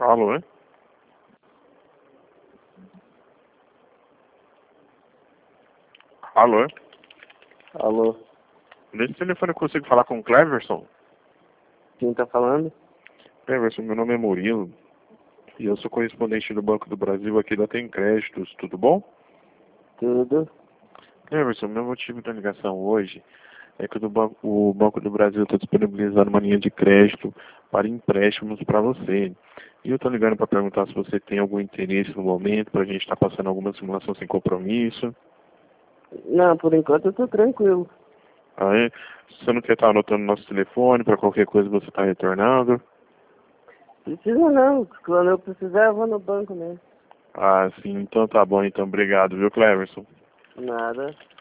Alô? Alô? Alô, Nesse telefone eu consigo falar com o Cleverson? quem tá falando? Cleverson, meu nome é Murilo e eu sou correspondente do Banco do Brasil aqui da Tem Créditos, tudo bom? Tudo? Cleverson, meu motivo da ligação hoje é que o Banco do Brasil está disponibilizando uma linha de crédito para empréstimos para você. E eu estou ligando para perguntar se você tem algum interesse no momento, para a gente estar passando alguma simulação sem compromisso. Não, por enquanto eu tô tranquilo. Aí, se você não quer estar anotando nosso telefone, para qualquer coisa você está retornando. Precisa não, quando eu precisar eu vou no banco mesmo. Ah, sim, então tá bom, então obrigado, viu, Cleverson? Nada.